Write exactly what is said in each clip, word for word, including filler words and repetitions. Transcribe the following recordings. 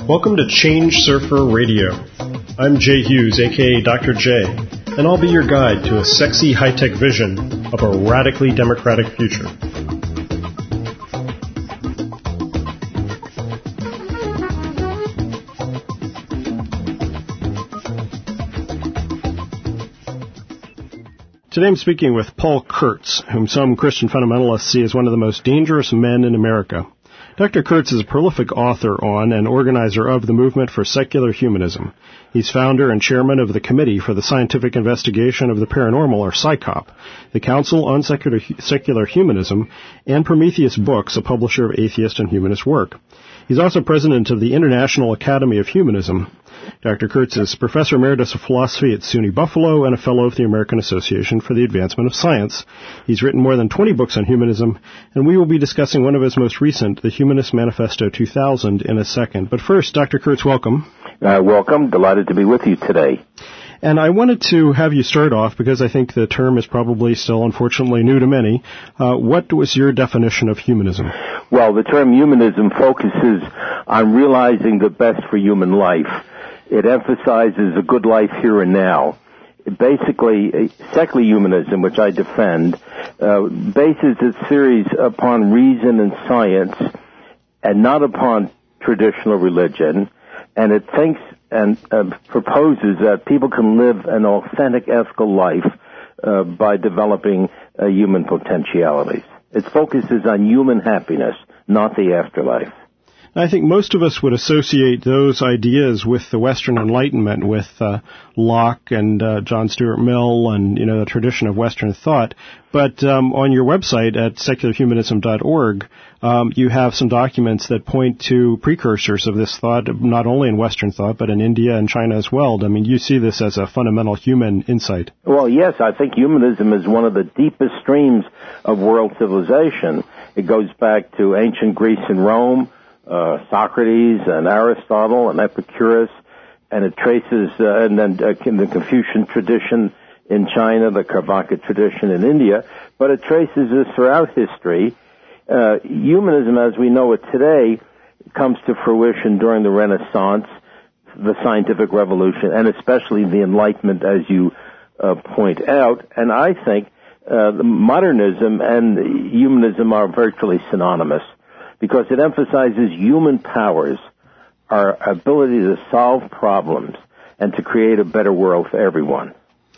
Welcome to Change Surfer Radio. I'm Jay Hughes, aka Doctor J, and I'll be your guide to a sexy high-tech vision of a radically democratic future. Today I'm speaking with Paul Kurtz, whom some Christian fundamentalists see as one of the most dangerous men in America. Doctor Kurtz is a prolific author on and organizer of the movement for secular humanism. He's founder and chairman of the Committee for the Scientific Investigation of the Paranormal, or SciCoP, the Council on Secular, Secular Humanism, and Prometheus Books, a publisher of atheist and humanist work. He's also president of the International Academy of Humanism. Doctor Kurtz is professor emeritus of philosophy at SUNY Buffalo and a fellow of the American Association for the Advancement of Science. He's written more than twenty books on humanism, and we will be discussing one of his most recent, the Humanist Manifesto two thousand, in a second. But first, Doctor Kurtz, welcome. Uh, welcome. Delighted to be with you today. And I wanted to have you start off, because I think the term is probably still, unfortunately, new to many. Uh, what was your definition of humanism? Well, the term humanism focuses on realizing the best for human life. It emphasizes a good life here and now. It basically, secular humanism, which I defend, uh, bases its theories upon reason and science and not upon traditional religion. And it thinks and uh, proposes that people can live an authentic, ethical life uh, by developing uh, human potentialities. It focuses on human happiness, not the afterlife. I think most of us would associate those ideas with the Western Enlightenment, with uh, Locke and uh, John Stuart Mill and, you know, the tradition of Western thought. But um, on your website at secular humanism dot org, um, you have some documents that point to precursors of this thought, not only in Western thought, but in India and China as well. I mean, you see this as a fundamental human insight. Well, yes, I think humanism is one of the deepest streams of world civilization. It goes back to ancient Greece and Rome, Uh, Socrates and Aristotle and Epicurus, and it traces, uh, and then uh, in the Confucian tradition in China, the Carvaka tradition in India, but it traces this throughout history. Uh, humanism, as we know it today, comes to fruition during the Renaissance, the scientific revolution, and especially the Enlightenment, as you uh, point out. And I think uh, the modernism and humanism are virtually synonymous, because it emphasizes human powers, our ability to solve problems, and to create a better world for everyone.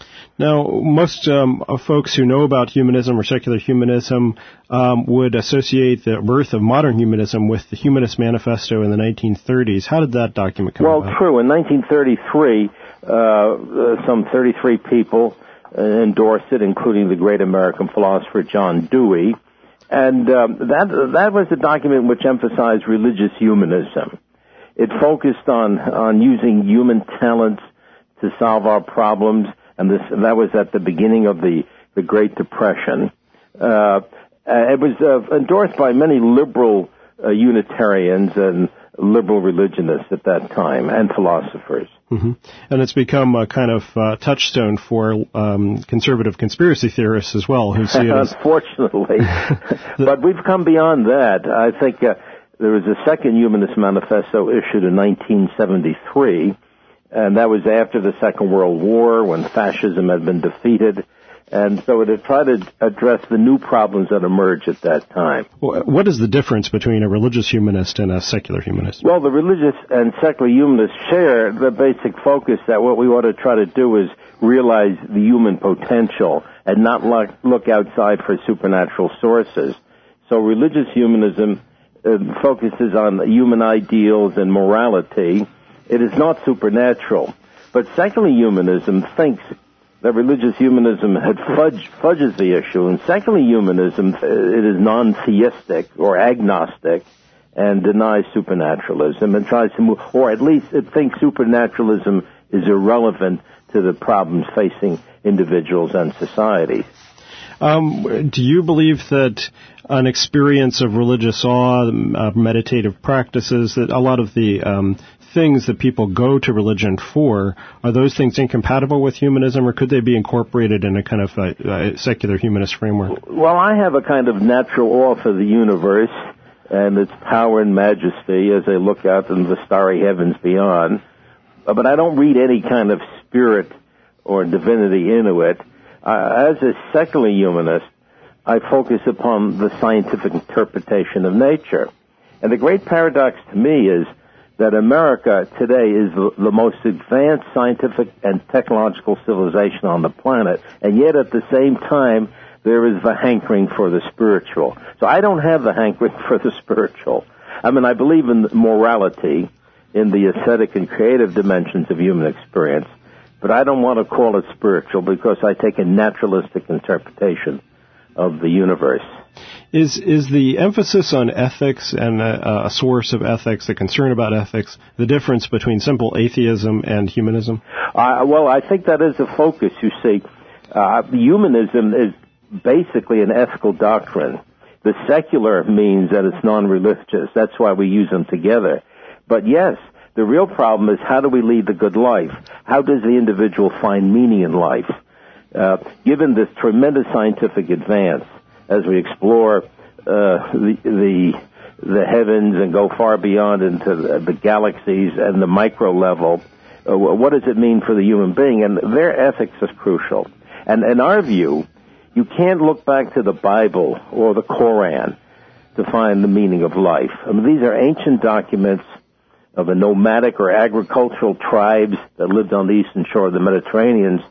Now, most um, folks who know about humanism or secular humanism um, would associate the birth of modern humanism with the Humanist Manifesto in the nineteen thirties. How did that document come well, about? Well, true. In nineteen thirty-three, uh, uh, some thirty-three people uh, endorsed it, including the great American philosopher John Dewey. And um, that that was a document which emphasized religious humanism. It focused on on using human talents to solve our problems, and this that was at the beginning of the, the Great Depression. Uh, it was uh, endorsed by many liberal uh, Unitarians and liberal religionists at that time, and philosophers. Mm-hmm. And it's become a kind of uh, touchstone for um, conservative conspiracy theorists as well, who see it as... Unfortunately. But we've come beyond that. I think uh, there was a second Humanist Manifesto issued in nineteen seventy-three, and that was after the Second World War, when fascism had been defeated. And so it had tried to address the new problems that emerged at that time. What is the difference between a religious humanist and a secular humanist? Well, the religious and secular humanists share the basic focus that what we ought to try to do is realize the human potential and not look, look outside for supernatural sources. So religious humanism uh, focuses on human ideals and morality. It is not supernatural. But secular humanism thinks that religious humanism had fudge, fudges the issue. In secular humanism, it is non-theistic or agnostic and denies supernaturalism and tries to move, or at least it thinks supernaturalism is irrelevant to the problems facing individuals and societies. Um, do you believe that an experience of religious awe, uh, meditative practices, that a lot of the um, things that people go to religion for, are those things incompatible with humanism, or could they be incorporated in a kind of a, a secular humanist framework? Well, I have a kind of natural awe for the universe, and its power and majesty as they look out into the starry heavens beyond. But I don't read any kind of spirit or divinity into it. Uh, as a secular humanist, I focus upon the scientific interpretation of nature. And the great paradox to me is that America today is the, the most advanced scientific and technological civilization on the planet, and yet at the same time, there is the hankering for the spiritual. So I don't have the hankering for the spiritual. I mean, I believe in morality, in the aesthetic and creative dimensions of human experience, but I don't want to call it spiritual because I take a naturalistic interpretation of the universe. Is is the emphasis on ethics and a, a source of ethics, the concern about ethics, the difference between simple atheism and humanism? Uh, well, I think that is a focus, you see. Uh, humanism is basically an ethical doctrine. The secular means that it's non-religious. That's why we use them together. But yes, the real problem is how do we lead the good life? How does the individual find meaning in life? Uh, given this tremendous scientific advance, as we explore uh, the, the the heavens and go far beyond into the, the galaxies and the micro level, uh, what does it mean for the human being? And their ethics is crucial. And in our view, you can't look back to the Bible or the Koran to find the meaning of life. I mean, these are ancient documents of the nomadic or agricultural tribes that lived on the eastern shore of the Mediterranean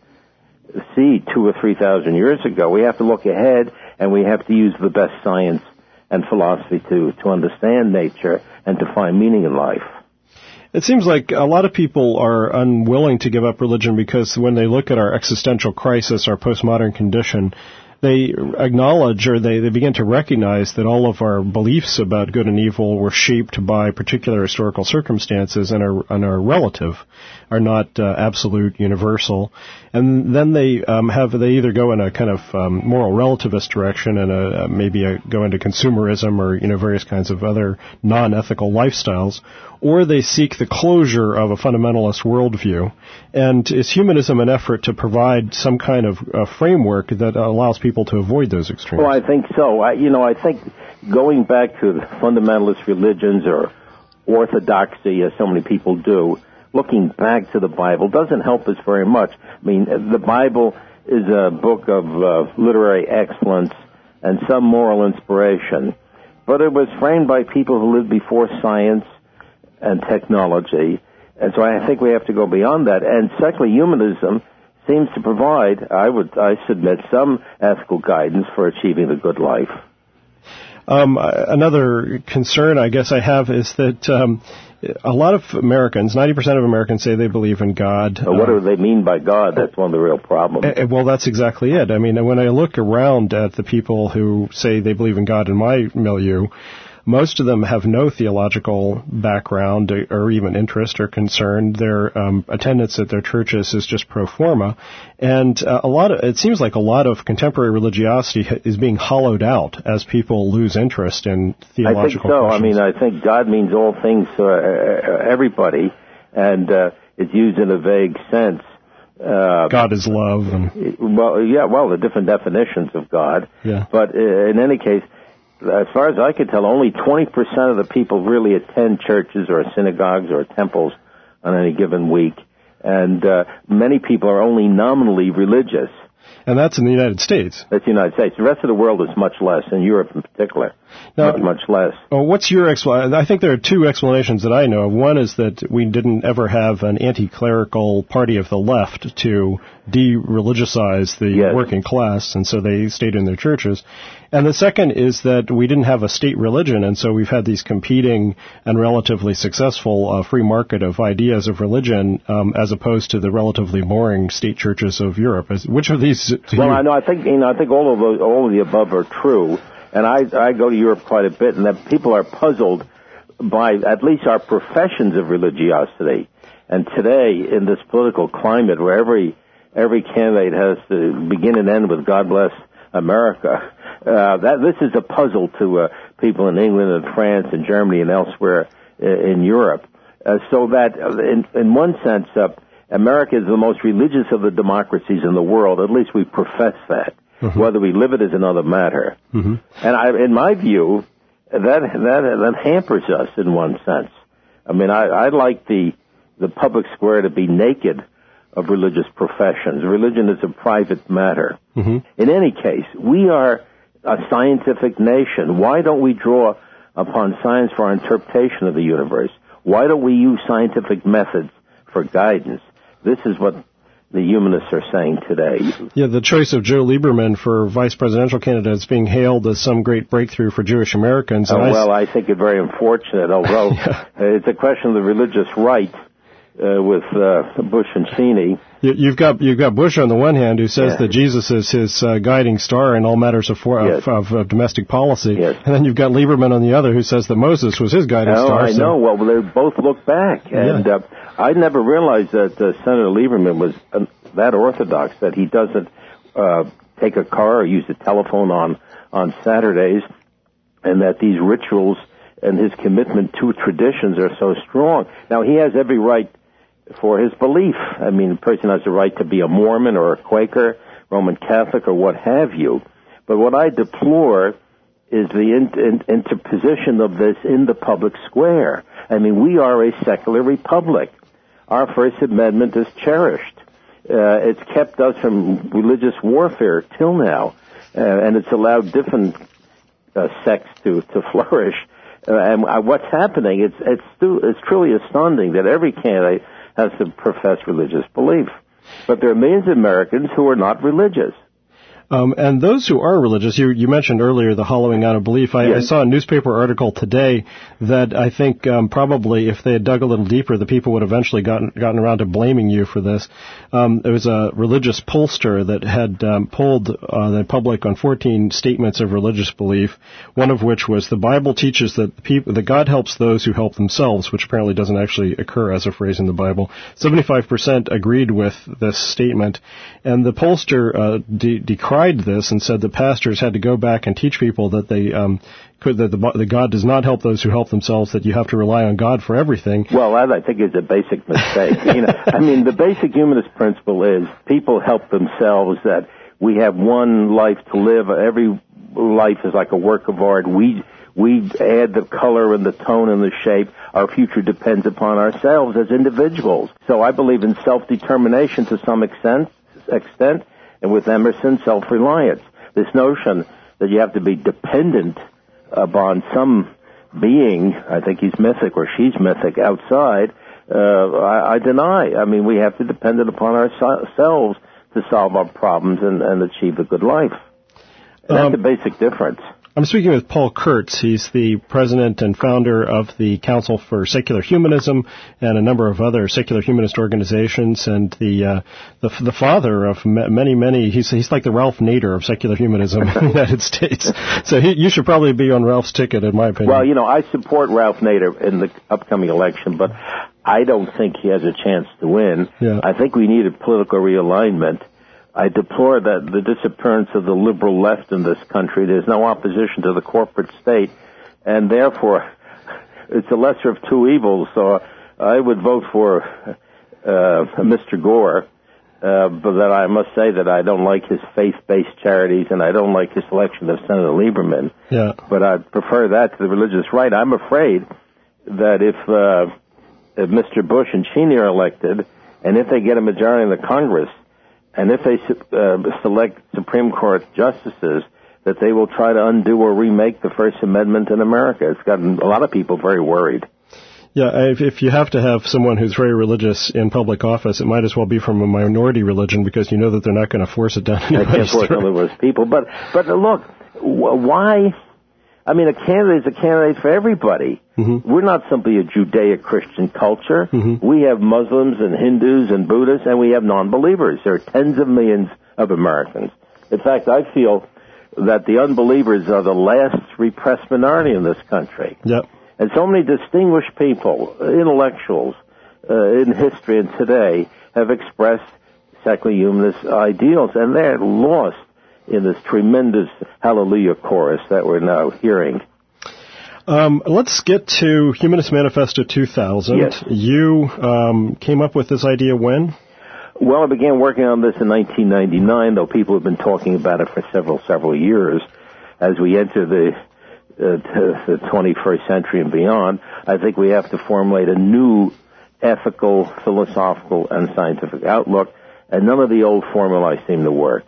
Sea two or three thousand years ago. We have to look ahead, and we have to use the best science and philosophy to, to understand nature and to find meaning in life. It seems like a lot of people are unwilling to give up religion because when they look at our existential crisis, our postmodern condition, they acknowledge or they, they begin to recognize that all of our beliefs about good and evil were shaped by particular historical circumstances and are, and are relative, are not uh, absolute, universal. And then they um, have they either go in a kind of um, moral relativist direction and a, maybe a, go into consumerism or you know various kinds of other non-ethical lifestyles, or they seek the closure of a fundamentalist worldview. And is humanism an effort to provide some kind of uh, framework that allows people to avoid those extremes? Well, I think so. I, you know, I think going back to the fundamentalist religions or orthodoxy, as so many people do, looking back to the Bible doesn't help us very much. I mean, the Bible is a book of uh, literary excellence and some moral inspiration, but it was framed by people who lived before science and technology, and so I think we have to go beyond that. And secular humanism seems to provide, I would, I submit, some ethical guidance for achieving the good life. Um, another concern I guess I have is that um, a lot of Americans, ninety percent of Americans say they believe in God. But what do they mean by God? That's one of the real problems. Uh, well, that's exactly it. I mean, when I look around at the people who say they believe in God in my milieu, most of them have no theological background or even interest or concern. Their um, attendance at their churches is just pro forma, and uh, a lot of it seems like a lot of contemporary religiosity is being hollowed out as people lose interest in theological I think so. questions. I mean, I think God means all things to uh, everybody, and uh, it's used in a vague sense. Uh, God is love. And well, yeah, well, the different definitions of God. Yeah. But uh, in any case, as far as I can tell, only twenty percent of the people really attend churches or synagogues or temples on any given week. And uh, many people are only nominally religious. And that's in the United States. That's the United States. The rest of the world is much less, in Europe in particular. Now, much, much less. Well, what's your explanation? I think there are two explanations that I know of. One is that we didn't ever have an anti-clerical party of the left to de-religicize the yes. working class, and so they stayed in their churches. And the second is that we didn't have a state religion, and so we've had these competing and relatively successful uh, free market of ideas of religion, um, as opposed to the relatively boring state churches of Europe. As, which of these? Well, you... I know. I think you know. I think all of those, all of the above are true. And I, I go to Europe quite a bit, and that people are puzzled by at least our professions of religiosity. And today, in this political climate where every every candidate has to begin and end with "God bless America," uh, that this is a puzzle to uh, people in England and France and Germany and elsewhere in Europe. Uh, so that, in, in one sense, uh, America is the most religious of the democracies in the world. At least we profess that. Mm-hmm. Whether we live it is another matter. Mm-hmm. And I, in my view, that that that hampers us in one sense. I mean, I, I like the the public square to be naked of religious professions. Religion is a private matter. Mm-hmm. In any case, we are a scientific nation. Why don't we draw upon science for our interpretation of the universe? Why don't we use scientific methods for guidance? This is what the humanists are saying today. Yeah, the choice of Joe Lieberman for vice presidential candidate is being hailed as some great breakthrough for Jewish Americans. Oh, well, I think it very unfortunate, although yeah. It's a question of the religious right uh, with uh, Bush and Cheney. You, you've got you've got Bush on the one hand, who says yeah. that Jesus is his uh, guiding star in all matters of, for, yes. of, of, of domestic policy, yes. and then you've got Lieberman on the other, who says that Moses was his guiding oh, star. I so. know. Well, they both look back, and yeah. uh, I never realized that uh, Senator Lieberman was uh, that orthodox that he doesn't uh, take a car or use a telephone on on Saturdays, and that these rituals and his commitment to traditions are so strong. Now, he has every right for his belief. I mean, a person has the right to be a Mormon or a Quaker, Roman Catholic, or what have you. But what I deplore is the in, in, interposition of this in the public square. I mean, we are a secular republic. Our First Amendment is cherished. Uh, it's kept us from religious warfare till now, uh, and it's allowed different uh, sects to, to flourish. Uh, and uh, what's happening, it's, it's, stu- it's truly astounding that every candidate has to profess religious belief. But there are millions of Americans who are not religious. Um, and those who are religious, you, you mentioned earlier the hollowing out of belief. I, yes. I saw a newspaper article today that I think um, probably if they had dug a little deeper, the people would have eventually gotten gotten around to blaming you for this. Um, there was a religious pollster that had um, polled uh, the public on fourteen statements of religious belief, one of which was the Bible teaches that the people, that God helps those who help themselves, which apparently doesn't actually occur as a phrase in the Bible. seventy-five percent agreed with this statement, and the pollster uh, de- decried this and said that pastors had to go back and teach people that they um, could that the, the God does not help those who help themselves, that you have to rely on God for everything. Well, that I think is a basic mistake. you know, I mean, the basic humanist principle is people help themselves, that we have one life to live. Every life is like a work of art. We we add the color and the tone and the shape. Our future depends upon ourselves as individuals. So I believe in self-determination to some extent, extent. And with Emerson, self-reliance. This notion that you have to be dependent upon some being, I think he's mythic or she's mythic, outside, uh, I, I deny. I mean, we have to depend upon ourselves to solve our problems and, and achieve a good life. And that's um, the basic difference. I'm speaking with Paul Kurtz. He's the president and founder of the Council for Secular Humanism and a number of other secular humanist organizations, and the uh, the, the father of many, many. He's he's like the Ralph Nader of secular humanism in the United States. So he, you should probably be on Ralph's ticket, in my opinion. Well, you know, I support Ralph Nader in the upcoming election, but I don't think he has a chance to win. Yeah. I think we need a political realignment. I deplore that the disappearance of the liberal left in this country. There's no opposition to the corporate state, and therefore it's the lesser of two evils. So I would vote for uh, Mister Gore, uh, but that I must say that I don't like his faith-based charities, and I don't like his selection of Senator Lieberman. Yeah. But I prefer that to the religious right. I'm afraid that if, uh, if Mister Bush and Cheney are elected, and if they get a majority in the Congress, and if they uh, select Supreme Court justices, that they will try to undo or remake the First Amendment in America. It's gotten a lot of people very worried. Yeah, if, if you have to have someone who's very religious in public office, it might as well be from a minority religion, because you know that they're not going to force it down anybody's throat. They can't force it on those people. But, but look, why... I mean, a candidate is a candidate for everybody. Mm-hmm. We're not simply a Judeo-Christian culture. Mm-hmm. We have Muslims and Hindus and Buddhists, and we have non-believers. There are tens of millions of Americans. In fact, I feel that the unbelievers are the last repressed minority in this country. Yep. And so many distinguished people, intellectuals, uh, in history and today, have expressed secular humanist ideals, and they're lost in this tremendous hallelujah chorus that we're now hearing. Um, let's get to Humanist Manifesto two thousand. Yes. You um, came up with this idea when? Well, I began working on this in nineteen ninety-nine, though people have been talking about it for several, several years. As we enter the to the twenty-first century and beyond, I think we have to formulate a new ethical, philosophical, and scientific outlook, and none of the old formulae seem to work.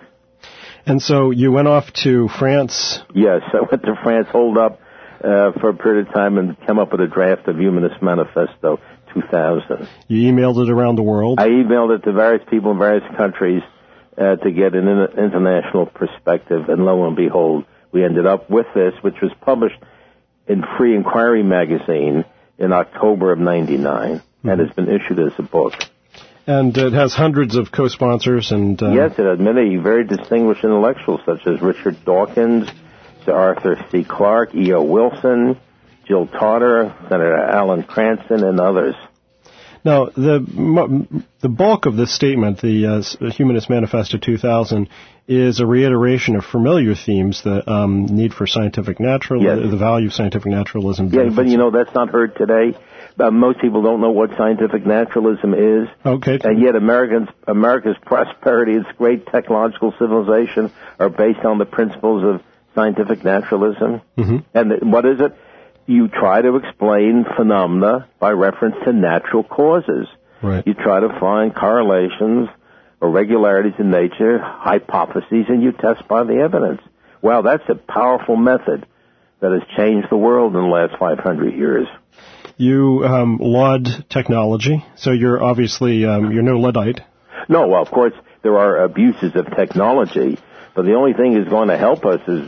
And so you went off to France? Yes, I went to France, holed up uh, for a period of time, and came up with a draft of Humanist Manifesto two thousand. You emailed it around the world? I emailed it to various people in various countries uh, to get an in- international perspective, and lo and behold, we ended up with this, which was published in Free Inquiry magazine in October of ninety-nine, mm-hmm. and has been issued as a book. And it has hundreds of co-sponsors and... Uh... Yes, it has many very distinguished intellectuals, such as Richard Dawkins, Sir Arthur C. Clarke, E O. Wilson, Jill Tarter, Senator Alan Cranston, and others. Now, the the bulk of this statement, the uh, Humanist Manifesto two thousand, is a reiteration of familiar themes, the um, need for scientific naturalism, yes. the value of scientific naturalism. Yeah, but you know, that's not heard today. Uh, most people don't know what scientific naturalism is. Okay. And yet Americans, America's prosperity, its great technological civilization, are based on the principles of scientific naturalism. Mm-hmm. And th- what is it? You try to explain phenomena by reference to natural causes. Right. You try to find correlations or regularities in nature, hypotheses, and you test by the evidence. Well, that's a powerful method that has changed the world in the last five hundred years. You um, laud technology, so you're obviously, um, you're no Luddite. No, well, of course, there are abuses of technology, but the only thing that's going to help us is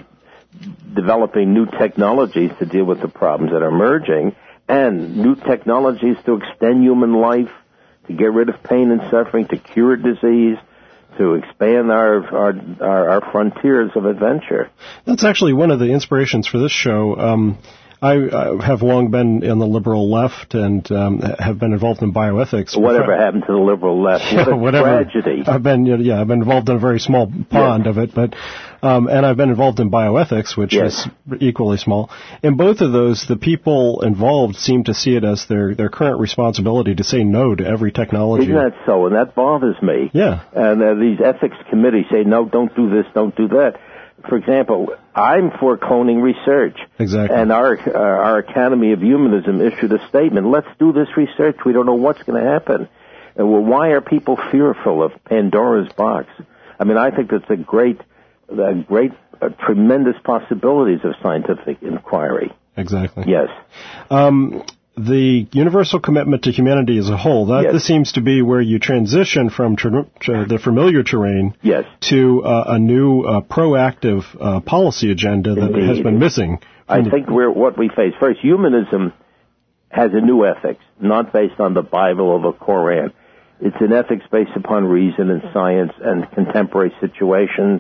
developing new technologies to deal with the problems that are emerging, and new technologies to extend human life, to get rid of pain and suffering, to cure disease, to expand our our, our, our frontiers of adventure. That's actually one of the inspirations for this show. Um, I, I have long been in the liberal left and um, have been involved in bioethics. Whatever happened to the liberal left? What a Whatever. tragedy. I've been, yeah, I've been involved in a very small pond yes. of it, but um, and I've been involved in bioethics, which yes. is equally small. In both of those, the people involved seem to see it as their their current responsibility to say no to every technology. Isn't that so? And that bothers me. Yeah. And uh, these ethics committees say no, don't do this, don't do that. For example, I'm for cloning research. Exactly. And our uh, our Academy of Humanism issued a statement, let's do this research. We don't know what's going to happen. And well, why are people fearful of Pandora's box? I mean, I think that's a great, a great, uh, tremendous possibilities of scientific inquiry. Exactly. Yes. Um, the universal commitment to humanity as a whole, that yes. this seems to be where you transition from ter- ter- the familiar terrain yes. to uh, a new uh, proactive uh, policy agenda that Indeed. has been missing. I think we're what we face. First, humanism has a new ethics, not based on the Bible or the Koran. It's an ethics based upon reason and science and contemporary situations,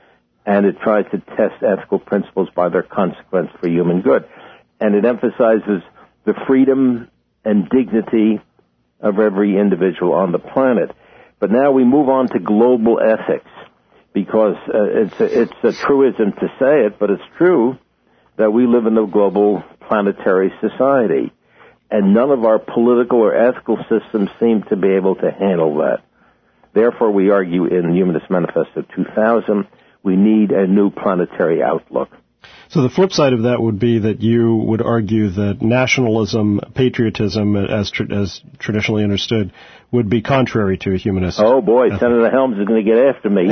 and it tries to test ethical principles by their consequence for human good. And it emphasizes the freedom and dignity of every individual on the planet. But now we move on to global ethics, because uh, it's a, it's a truism to say it, but it's true that we live in a global planetary society, and none of our political or ethical systems seem to be able to handle that. Therefore, we argue in Humanist Manifesto two thousand, we need a new planetary outlook. So the flip side of that would be that you would argue that nationalism, patriotism, as tra- as traditionally understood, would be contrary to a humanist. Oh boy, ethic. Senator Helms is going to get after me.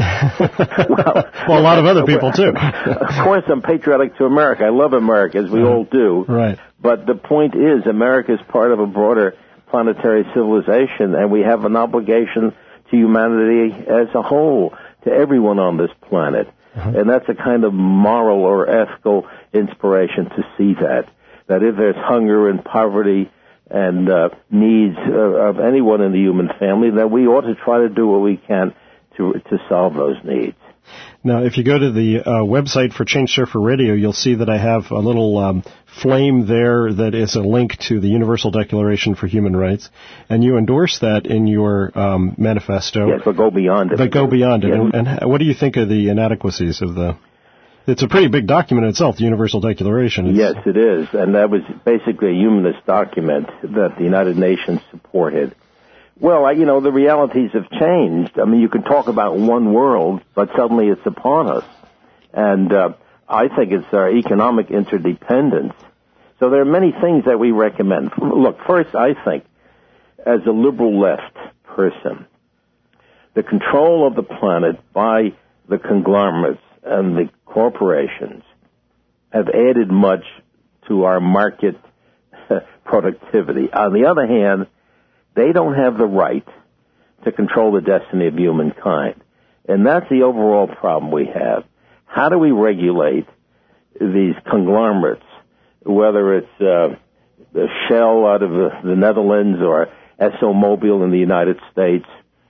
well, well, a lot of other people too. Of course, I'm patriotic to America. I love America, as we uh, all do. Right. But the point is, America is part of a broader planetary civilization, and we have an obligation to humanity as a whole, to everyone on this planet. Uh-huh. And that's a kind of moral or ethical inspiration to see that, that if there's hunger and poverty and uh, needs uh, of anyone in the human family, then we ought to try to do what we can to to solve those needs. Now, if you go to the uh, website for Change Surfer Radio, you'll see that I have a little um, flame there that is a link to the Universal Declaration for Human Rights, and you endorse that in your um, manifesto. Yes, but go beyond it. But go beyond it. Yes. And, and what do you think of the inadequacies of the... It's a pretty big document itself, the Universal Declaration. It's, yes, it is, and that was basically a humanist document that the United Nations supported. Well, I, you know, the realities have changed. I mean, you can talk about one world, but suddenly it's upon us. And uh, I think it's our economic interdependence. So there are many things that we recommend. Look, first, I think, as a liberal left person, the control of the planet by the conglomerates and the corporations have added much to our market productivity. On the other hand, they don't have the right to control the destiny of humankind. And that's the overall problem we have. How do we regulate these conglomerates, whether it's uh, the Shell out of the, the Netherlands or ExxonMobil in the United States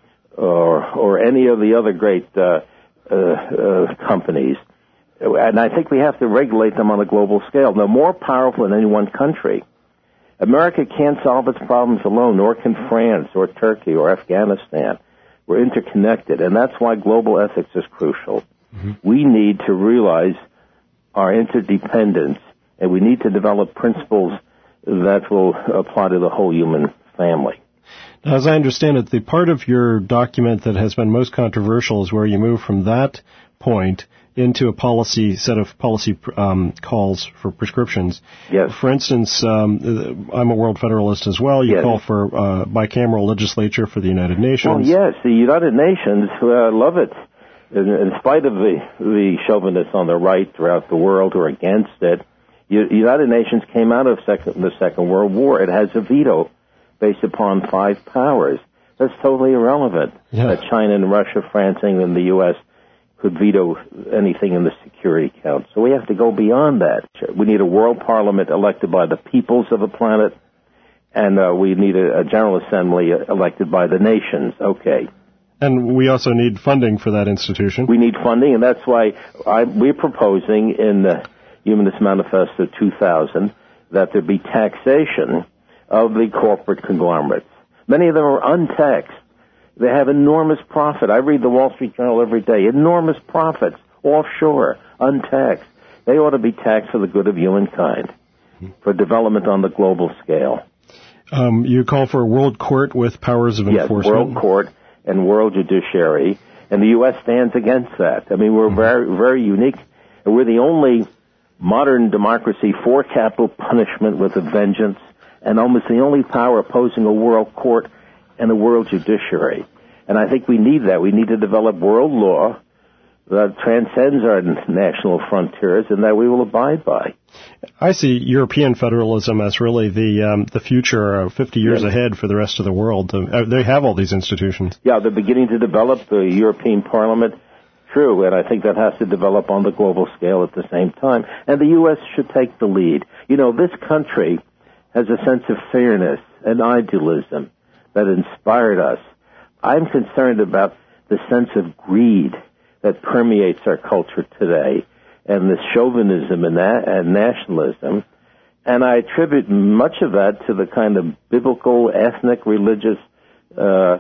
or or any of the other great uh, uh, uh, companies? And I think we have to regulate them on a global scale. They're more powerful than any one country. America can't solve its problems alone, nor can France or Turkey or Afghanistan. We're interconnected, and that's why global ethics is crucial. Mm-hmm. We need to realize our interdependence, and we need to develop principles that will apply to the whole human family. Now, as I understand it, the part of your document that has been most controversial is where you move from that point into a policy set of policy um, calls for prescriptions. Yes. For instance, um, I'm a World Federalist as well. You yes. call for uh, bicameral legislature for the United Nations. Well, yes, the United Nations uh, love it. In, in spite of the, the chauvinists on the right throughout the world who are against it, the United Nations came out of second, the Second World War. It has a veto based upon five powers. That's totally irrelevant yeah. that China and Russia, France, England, and the U S could veto anything in the Security Council. So we have to go beyond that. We need a world parliament elected by the peoples of the planet, and uh, we need a, a General Assembly elected by the nations. Okay. And we also need funding for that institution. We need funding, and that's why I, we're proposing in the Humanist Manifesto two thousand that there be taxation of the corporate conglomerates. Many of them are untaxed. They have enormous profit. I read the Wall Street Journal every day. Enormous profits, offshore, untaxed. They ought to be taxed for the good of humankind, for development on the global scale. Um, you call for a world court with powers of yes, enforcement. World court and world judiciary, and the U S stands against that. I mean, we're mm-hmm. very, very unique. We're the only modern democracy for capital punishment with a vengeance, and almost the only power opposing a world court and a world judiciary. And I think we need that. We need to develop world law that transcends our national frontiers and that we will abide by. I see European federalism as really the um, the future, uh, fifty years yes. ahead for the rest of the world. Uh, they have all these institutions. Yeah, they're beginning to develop the European Parliament. True, and I think that has to develop on the global scale at the same time. And the U S should take the lead. You know, this country has a sense of fairness and idealism that inspired us. I'm concerned about the sense of greed that permeates our culture today, and the chauvinism and, na- and nationalism, and I attribute much of that to the kind of biblical, ethnic, religious uh,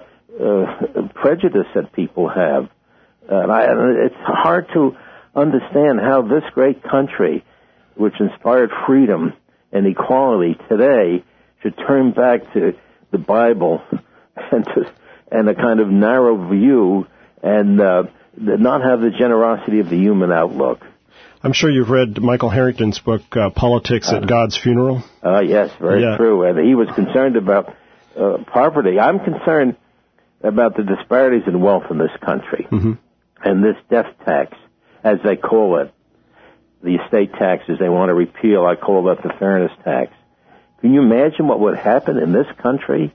uh, prejudice that people have. And I, it's hard to understand how this great country, which inspired freedom and equality today, should turn back to the Bible and to, and a kind of narrow view and uh, not have the generosity of the human outlook. I'm sure you've read Michael Harrington's book, uh, Politics at uh, God's Funeral. Uh, yes, very yeah. true. And he was concerned about uh, poverty. I'm concerned about the disparities in wealth in this country. Mm-hmm. And this death tax, as they call it, the estate taxes they want to repeal, I call that the fairness tax. Can you imagine what would happen in this country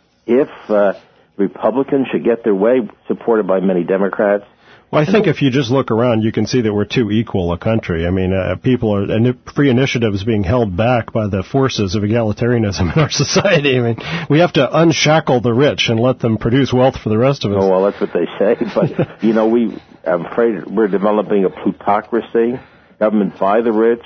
if uh, Republicans should get their way, supported by many Democrats? Well, I think if you just look around, you can see that we're too equal a country. I mean, uh, people are, and free initiative is being held back by the forces of egalitarianism in our society. I mean, we have to unshackle the rich and let them produce wealth for the rest of us. Oh, well, that's what they say. But, you know, we, I'm afraid we're developing a plutocracy, government by the rich,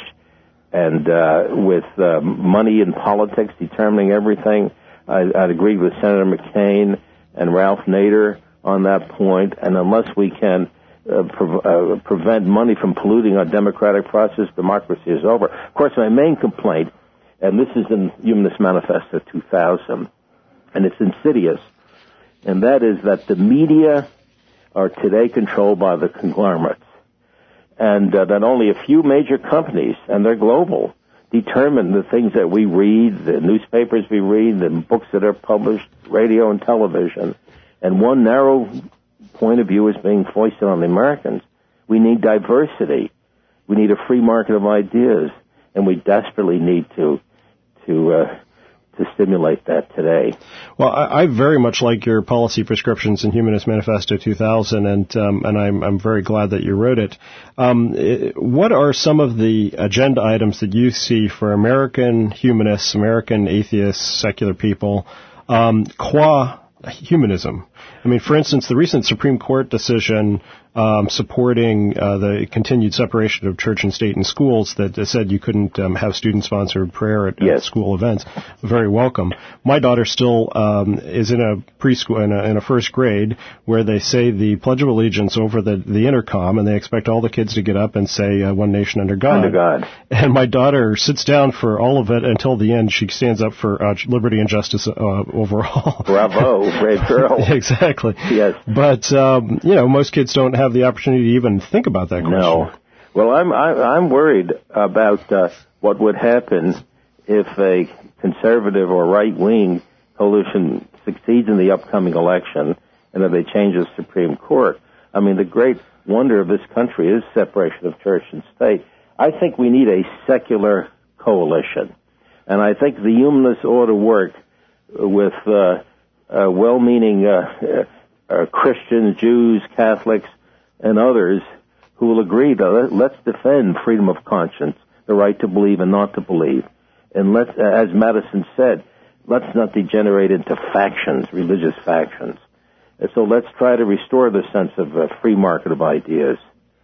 and uh, with uh, money and politics determining everything. I, I'd agree with Senator McCain and Ralph Nader on that point, and unless we can uh, pre- uh, prevent money from polluting our democratic process, democracy is over. Of course, my main complaint, and this is in Humanist Manifesto two thousand, and it's insidious, and that is that the media are today controlled by the conglomerates. and uh, that only a few major companies, and they're global, determine the things that we read, the newspapers we read, the books that are published, radio and television, and one narrow point of view is being foisted on the Americans. We need diversity. We need a free market of ideas, and we desperately need to to uh, to stimulate that today. Well, I, I very much like your policy prescriptions in Humanist Manifesto two thousand, and um, and I'm I'm very glad that you wrote it. Um, it. What are some of the agenda items that you see for American humanists, American atheists, secular people, um, qua humanism? I mean, for instance, the recent Supreme Court decision um, supporting uh, the continued separation of church and state in schools that said you couldn't um, have student-sponsored prayer at, yes. at school events. Very welcome. My daughter still um, is in a preschool, in a, in a first grade, where they say the Pledge of Allegiance over the, the intercom, and they expect all the kids to get up and say uh, "One Nation under God." Under God. And my daughter sits down for all of it until the end. She stands up for uh, liberty and justice uh, overall. Bravo, brave girl. Exactly. Yes. But um, you know, most kids don't have the opportunity to even think about that question. No. Well, I'm I, I'm worried about uh, what would happen if a conservative or right-wing coalition succeeds in the upcoming election, and if they change the Supreme Court. I mean, the great wonder of this country is separation of church and state. I think we need a secular coalition, and I think the humanists ought to work with uh, uh, well-meaning uh, uh, Christians, Jews, Catholics, and others who will agree that let's defend freedom of conscience, the right to believe and not to believe. And let's, as Madison said, let's not degenerate into factions, religious factions. And so let's try to restore the sense of a free market of ideas.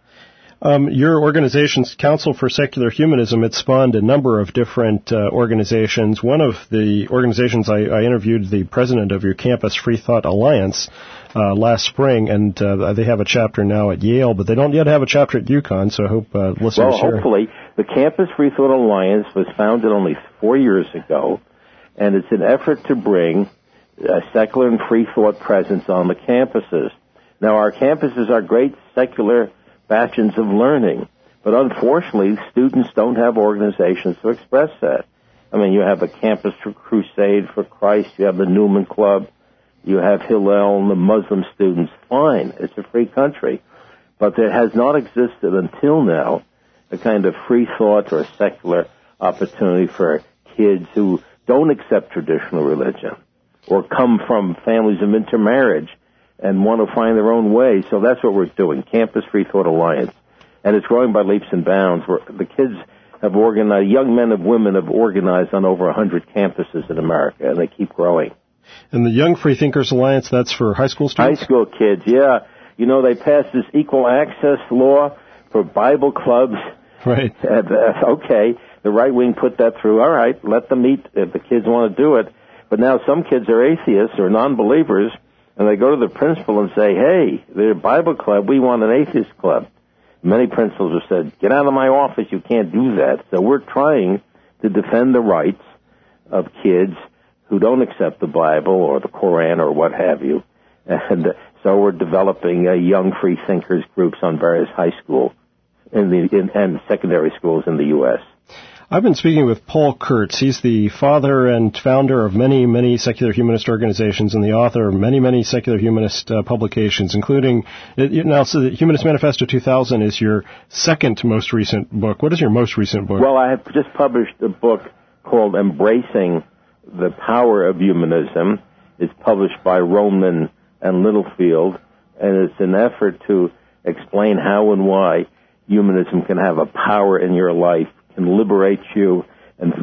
Um, your organization's Council for Secular Humanism, it spawned a number of different uh, organizations. One of the organizations, I, I interviewed the president of your campus, Free Thought Alliance, uh, last spring, and uh, they have a chapter now at Yale, but they don't yet have a chapter at UConn, so I hope uh, listeners well, hear. Well, hopefully. The Campus Free Thought Alliance was founded only four years ago, and it's an effort to bring a secular and free thought presence on the campuses. Now, our campuses are great secular bastions of learning, but unfortunately, students don't have organizations to express that. I mean, you have the Campus Crusade for Christ, you have the Newman Club, you have Hillel and the Muslim students. Fine, it's a free country. But there has not existed until now a kind of free thought or secular opportunity for kids who don't accept traditional religion or come from families of intermarriage and want to find their own way. So that's what we're doing, Campus Free Thought Alliance. And it's growing by leaps and bounds. Where the kids have organized, young men and women have organized on over one hundred campuses in America, and they keep growing. And the Young Free Thinkers Alliance, that's for high school students? High school kids, yeah. You know, they passed this equal access law for Bible clubs. Right. And, uh, okay, the right wing put that through. All right, let them meet if the kids want to do it. But now some kids are atheists or non-believers, and they go to the principal and say, hey, they're a Bible club, we want an atheist club. Many principals have said, get out of my office, you can't do that. So we're trying to defend the rights of kids who don't accept the Bible or the Koran or what have you. And so we're developing uh, young free thinkers groups on various high school in the, in, and secondary schools in the U S I've been speaking with Paul Kurtz. He's the father and founder of many, many secular humanist organizations and the author of many, many secular humanist uh, publications, including, you know, so the Humanist Manifesto two thousand is your second most recent book. What is your most recent book? Well, I have just published a book called Embracing the Power of Humanism. It's published by Rowman and Littlefield, and it's an effort to explain how and why humanism can have a power in your life, can liberate you, and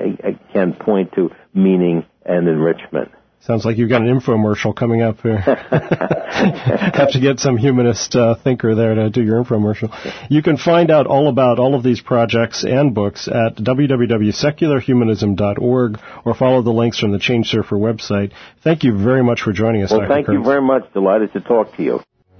can point to meaning and enrichment. Sounds like you've got an infomercial coming up here. Have to get some humanist uh, thinker there to do your infomercial. You can find out all about all of these projects and books at w w w dot secular humanism dot org or follow the links from the Change Surfer website. Thank you very much for joining us, well, Doctor thank Kurtz. you very much. Delighted to talk to you.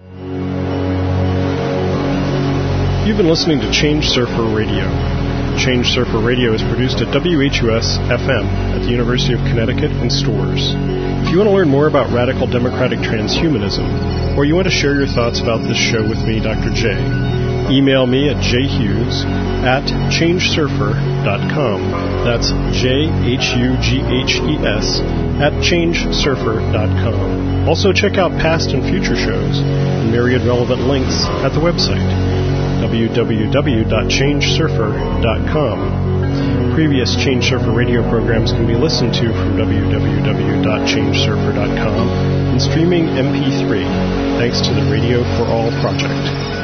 You've been listening to Change Surfer Radio. Change Surfer Radio is produced at W H U S F M at the University of Connecticut and Storrs. If you want to learn more about radical democratic transhumanism, or you want to share your thoughts about this show with me, Doctor J, Email me at jhughes at changesurfer dot com. That's J H U G H E S at changesurfer dot com. Also check out past and future shows and myriad relevant links at the website, w w w dot changesurfer dot com. Previous Change Surfer radio programs can be listened to from w w w dot changesurfer dot com and streaming M P three, thanks to the Radio for All project.